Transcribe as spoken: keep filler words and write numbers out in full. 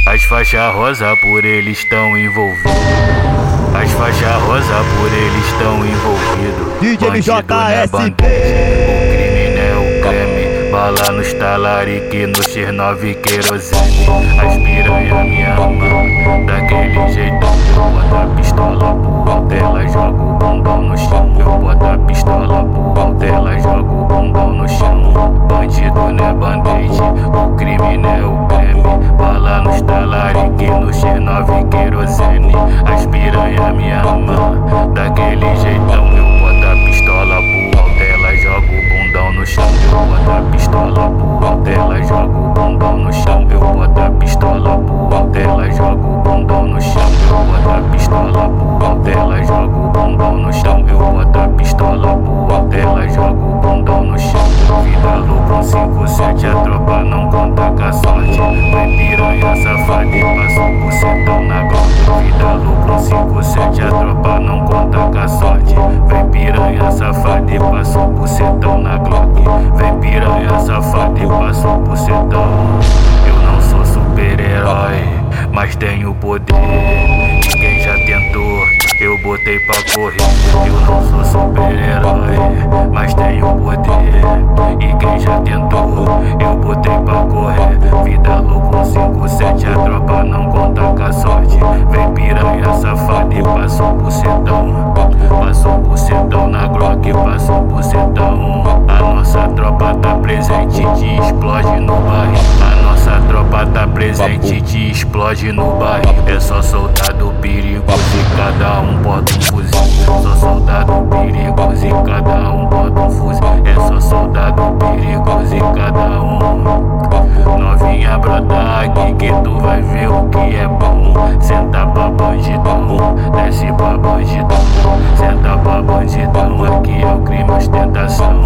As faixas rosa por eles estão envolvidos. As faixas rosa por eles estão envolvidos. D J Bandido não é bandido, o crime não é o creme. Bala nos talarique, no X nove querosene. As piranha me ama, daquele jeito. Eu boto a pistola pro alto, ela joga o bundão no chão. Eu boto a pistola pro alto, ela joga o bundão no chão. Bandido não é band-aid, o crime não é o creme. Bala nos talarique, no X nove querosene. As piranha me ama, daquele jeitão. Eu boto a pistola pro alto, ela joga o bundão no chão. Eu boto a pistola pro alto, ela joga o bundão no chão. Eu boto a pistola pro alto, ela joga o bundão no chão. Eu boto a pistola pro alto, ela joga o bundão no chão. Eu boto a pistola pro alto, ela joga o bundão no chão. Vida louca, um cinco sete, a tropa não conta com a sorte. Vai piranha safada e passa um bucetão na glock. Vida louca, um cinco sete, a tropa não conta com a sorte. Vem piranha safada e passa um bucetão na glock. Vem piranha safada e passa um bucetão. Eu não sou super-herói, mas tenho poder. E quem já tentou, eu botei pra correr. Eu não sou super-herói, mas tenho poder. E quem já tentou, eu botei pra correr. Vida louca, um cinco sete, a tropa não conta com a sorte. Vem piranha safada e passa um bucetão. Passa um bucetão na glock, passa um bucetão. A nossa tropa tá presente, te explode no barril. A nossa tropa tá presente, te explode no barril. É só soldado perigoso e cada um bota um fuzil. Só soldado perigoso e cada um bota um fuzil. É só soldado perigoso e cada um. Novinha brota aqui que tu vai ver o que é bom. Senta pra bandidão, desce pra bandidão. Senta pra bandidão, aqui é o crime ostentação.